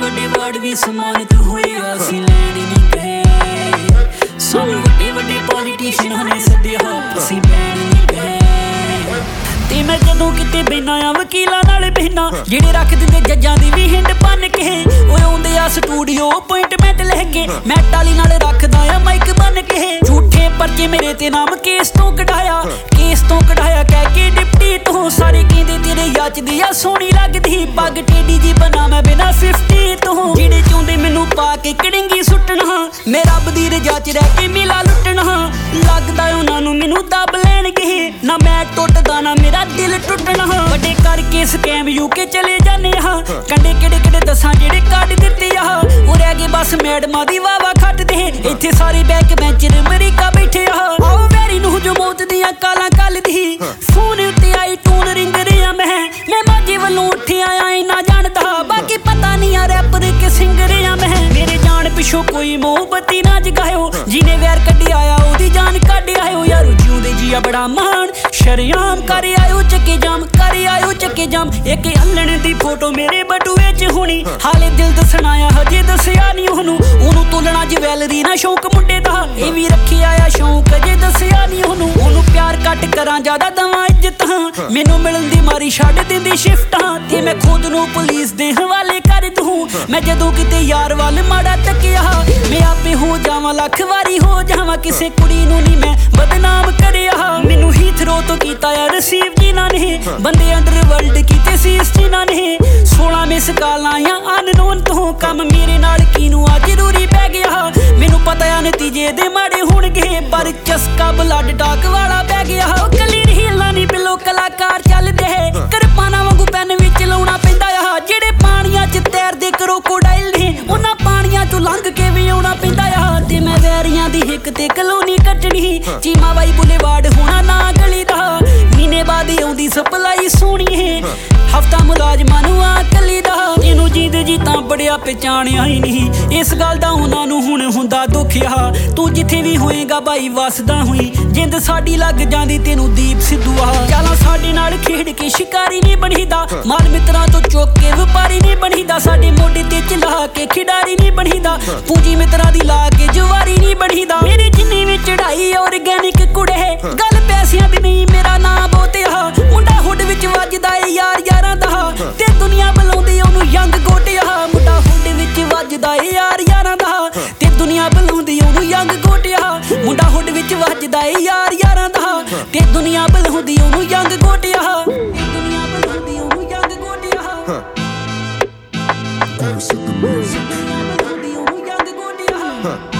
ਵੱਡੇ ਵਾਰਡ ਵੀ ਸਮਾਨਤ ਹੋਇਆ ਅਸੀਂ ਲੈਣ ਨਹੀਂ ਗਏ। ਸਾਨੂੰ ਵੱਡੇ ਵੱਡੇ ਪੋਲੀਟੀਸ਼ੀਅਨਾਂ ਨੇ ਸੱਦਿਆ ਅਸੀਂ ਬੈਣ ਨਹੀਂ ਗਏ। ਤੇ ਮੈਂ ਜਦੋਂ ਕਿਤੇ ਬਹਿਨਾ ਆ ਵਕੀਲਾਂ ਨਾਲ ਬਹਿਨਾ ਜਿਹੜੇ ਰੱਖ ਦਿੰਦੇ ਜੱਜਾਂ ਦੀ ਵੀ ਹਿੰਡ ਭੰਨ ਕੇ। ਉਹ ਆਉਂਦੇ ਆ ਸਟੂਡੀਓ ਅਪਾਇੰਟਮੈਂਟ ਲੈ ਕੇ ਮੈਂ ਟਾਲੀ ਨਾਲ ਰੱਖਦਾ ਆ ਮਾਈਕ ਬੰਨ ਕੇ। ਝੂਠੇ ਪਰਚੇ ਮੇਰੇ ਤੇ ਨਾਮ ਕੇਸ ਤੋਂ ਕਢਾਇਆ ਕਹਿ ਕੇ ਡਿਪਟੀ ਤੋਂ। ਸਾਰੇ ਕਹਿੰਦੇ ਤੇਰੇ ਯਾਚਦੀ ਆ ਸੋਹਣੀ ਲੱਗਦੀ ਪੱਗ ਟੇਢੀ ਜੀ ਬਣਾ ਮੈਂ ਬਿਨਾ 50 ਤੋਂ। ਜਿਹੜੇ ਚਾਹੁੰਦੇ ਮੈਨੂੰ ਪਾ ਕੇ ਕੜਿੰਗੀ ਸੁੱਟਣਾ ਮੈਂ ਰੱਬ ਦੀ ਰਜਾ ਚ ਰਹਿ ਕੇ ਮੇਲਾ ਲੁੱਟਣਾ। ਲੱਗਦਾ ਉਹਨਾਂ ਨੂੰ ਮੈਨੂੰ ਦੱਬ ਲੈਣਗੇ ਨਾ ਮੈਂ ਟੁੱਟਦਾ ਨਾ ਮੇਰਾ ਦਿਲ ਟੁੱਟਣਾ। ਵੱਡੇ ਕਰਕੇ ਸਕੈਮ ਯੂਕੇ ਚਲੇ ਜਾਂਦੇ ਆ ਕੰਡੇ ਕਿਹੜੇ ਦੱਸਾਂ ਜਿਹੜੇ ਕੱਢ ਦਿੱਤੇ ਆ। ਉਹ ਰਹਿ ਗਏ ਬਸ ਮੈਡਮਾਂ ਦੀ ਵਾਵਾ ਖੱਟਦੇ ਇੱਥੇ ਸਾਰੇ ਬੈਕ ਬੈਂਚਰ ਅਮਰੀਕਾ ਬੈਠੇ ਆ। ਆਓ ਵੈਰੀ ਨੂੰ ਜੋ ਮੌਤ ਦੀਆਂ ਕਾਲਾਂ ਕੱਲਦੀ ਫੋਨ ਉੱਤੇ ਆਈ ਟੂਨ ਰਿੰਗ ਰਿਹਾ ਮੈਂ ਮਾਝੇ ਵੱਲੋਂ ਉੱਠਿਆ ਆ ਇੰਨਾ ਜਾਣਦਾ ਬਾਕੀ ਪਤਾ ਨਹੀਂ ਆ ਰੈਪਰ ਕਿ ਸਿੰਗਰ ਆ ਮੈਂ। ਮੇਰੇ ਜਾਣ ਪਿੱਛੋਂ ਕੋਈ ਮੋਹਬਤੀ ਨਾ ਜਗਾਇਓ ਜਿਹਨੇ ਵੈਰ ਕੱਢਿਆ ਆ ਉਹਦੀ ਜਾਨ ਕੱਢ ਆਇਓ। ਯਾਰੋ ਜਿਉਂਦੇ ਜੀਆ ਬੜਾ ਮਾਣ ਸ਼ਰਿਆਮ ਕਰ ਆਇਓ ਚੱਕੇ ਜਾਮ ਇੱਕ ਹੱਲਣ ਦੀ ਫੋਟੋ ਮੇਰੇ ਬਟੂਏ ਚ ਹੋਣੀ ਹਾਲੇ ਦਿਲ ਦੱਸਣਾ ਆ ਹਜੇ ਦੱਸਿਆ ਨਹੀਂ ਉਹਨੂੰ ਤੋਲਣਾ ਜਵੈਲਰੀ ਨਾ ਸ਼ੌਂਕ ਮੁੰਡੇ ਦਾ ਇਹ ਵੀ ਰੱਖਿਆ ਆ ਸ਼ੌਂਕ ਅਜੇ ਦੱਸਿਆ ਨਹੀਂ ਉਹਨੂੰ ਪਿਆਰ ਘੱਟ ਕਰਾਂ ਜ਼ਿਆਦਾ ਦਵਾਂ ਇੱਜ਼ਤਾਂ ਮੈਨੂੰ ਮਿਲਣ ਦੀ ਮਾਰੀ ਛੱਡ ਦਿੰਦੀ ਸ਼ਿਫਟਾਂ ਤੇ ਮੈਂ ਖੁਦ ਨੂੰ ਪੁਲਿਸ ਦੇ ਹਵਾਲੇ ਕਰ ਦੂੰ। ਮੈਂ ਜਦੋਂ ਕਿਤੇ ਯਾਰ ਵੱਲ ਮਾੜਾ ਤੱਕਿਆ ਮੈਂ ਆਪੇ ਹੋ ਜਾਵਾਂ ਲੱਖ ਵਾਰੀ ਹੋ ਜਾਵਾਂ ਕਿਸੇ ਕੁੜੀ ਨੂੰ ਨਹੀਂ ਮੈਂ ਬਦਨਾਮ ਕਰਿਆ। ਮੈਨੂੰ ਹੀਥਰੋ ਤੋਂ ਕੀਤਾ ਆ ਰਿਸੀਵ ਜਿਨ੍ਹਾਂ ਨੇ ਬੰਦੇ ਅੰਡਰਵਰਲਡ ਕੀਤੇ ਸੀ ਇਸ ਜਿਨ੍ਹਾਂ ਨੇ 16 ਮਿਸ ਕਾਲਾਂ ਆ ਅਨਨੋਨ ਤੋਂ ਕੰਮ ਮੇਰੇ ਨਾਲ ਕਿਨੂੰ ਆ ਜ਼ਰੂਰੀ ਪੈ ਗਿਆ। ਮੈਨੂੰ ਪਤਾ ਆ ਨਤੀਜੇ ਦੇ ਮਾੜੇ ਹੋਣਗੇ ਪਰ ਚਸਕਾ ਬਲੱਡ ਡਾਕ ਵਾਲਾ ਪੈ ਗਿਆ। ਕੱਲੀ ਹੀਲਾਂ ਨਹੀਂ ਬਿਲੋ ਕਲਾਕਾਰ ਚੱਲਦੇ ਕਿਰਪਾਨਾਂ ਵਾਂਗੂ ਪੈਨ ਵਿੱਚ ਲਾਉਣਾ ਪੈਂਦਾ ਆ। ਜਿਹੜੇ ਪਾਣੀਆਂ 'ਚ ਤੈਰਦੇ ਕਰੋਕੋਡਾਈਲ ਨੇ ਉਹਨਾਂ ਪਾਣੀਆਂ 'ਚੋਂ ਲੰਘ ਕੇ ਵੀ ਆਉਣਾ ਪੈਂਦਾ ਆ। ਤੇ ਮੈਂ ਵੈਰੀਆਂ ਦੀ ਹਿੱਕ ਤੇ ਕਲੋਨੀ ਕੱਟਣੀ ਚੀਮਾ ਬਾਈ ਬੁਲੇਵਾਰਡ ਹੋਣਾ ਨਾ ਗਲੀ ਦਾ ਮਹੀਨੇ ਬਾਅਦ ਆਉਂਦੀ ਸਪਲਾਈ ਸੋਹਣੀ ਹਫਤਾ ਮੁਲਾਜ਼ਮਾਂ ਨੂੰ ਆ ਕੱਲੀ ਦਾ। ਇਹਨੂੰ ਜੀਂਦ ਜੀ ਤਾਂ ਬੜਿਆ ਪਹਿਚਾਣਿਆ ਹੀ ਨਹੀਂ ਇਸ ਗੱਲ ਦਾ ਉਹਨਾਂ ਨੂੰ ਹੁਣ ਹੁੰਦਾ ਦੁੱਖ ਆ। ਤੂੰ ਜਿੱਥੇ ਵੀ ਹੋਏਗਾ ਬਾਈ ਵਸਦਾ ਹੋਈ ਜਿੰਦ ਸਾਡੀ ਲੱਗ ਜਾਂਦੀ ਤੈਨੂੰ ਦੀਪ ਸਿੱਧੂ ਆ। ਚਾਲਾਂ ਸਾਡੇ ਨਾਲ ਖੇਡ ਕੇ ਸ਼ਿਕਾਰੀ ਨਹੀਂ ਬਣੀਦਾ ਮਾਲ ਮਿੱਤਰਾਂ ਤੋਂ ਚੁੱਕ ਕੇ ਵਪਾਰੀ ਨਹੀਂ ਬਣੀਦਾ ਸਾਡੇ ਮੋਢੇ ਤੇ ਚਲਾ ਕੇ ਖਿਡਾਰੀ ਨਹੀਂ ਬਣੀਦਾ ਪੂੰਜੀ ਮਿੱਤਰਾਂ ਦੀ ਲਾ ਕੇ ਜਵਾਰੀ ਨਹੀਂ ਬਣੀਦਾ। ਮੇਰੇ ਜਿੰਨੀ ਵੀ ਚੜਾਈ ਆਰਗੈਨਿਕ ਕੁੜੇ ਗੱਲ ਪੈਸਿਆਂ ਦੀ ਨਹੀਂ ਮੇਰਾ ਨਾਂ ਬੋਤਿਆ ਮੁੰਡਾ ਹੁੱਡ ਵਿੱਚ ਵੱਜਦਾ ਏ ਯਾਰਾਂ ਦਾ ਤੇ ਦੁਨੀਆ ਬੁਲਾਉਂਦੀ ਉਹਨੂੰ ਯੰਗ ਗੋਟਿਆ। ਮੁੰਡਾ ਹੁੱਡ ਵਿੱਚ ਵੱਜਦਾ ਏ ਯਾਰਾਂ ਦਾ ਤੇ ਦੁਨੀਆ ਬੁਲਾਉਂਦੀ ਉਹਨੂੰ ਯੰਗ ਗੋਟਿਆ। ਮੁੰਡਾ ਹੁੱਡ ਵਿੱਚ ਵੱਜਦਾ ਏ ਯਾਰਾਂ ਦਾ ਤੇ ਦੁਨੀਆ ਬੁਲਾਉਂਦੀ ਉਹਨੂੰ ਯੰਗ ਗੋਟਿਆ। ਦੁਨੀਆ ਬੁਲਾਉਂਦੀ ਉਹਨੂੰ ਯੰਗ ਗੋਟਿਆ। ਦੁਨੀਆ ਬੁਲਾਉਂਦੀ ਉਹਨੂੰ ਯੰਗ ਗੋਟਿਆ।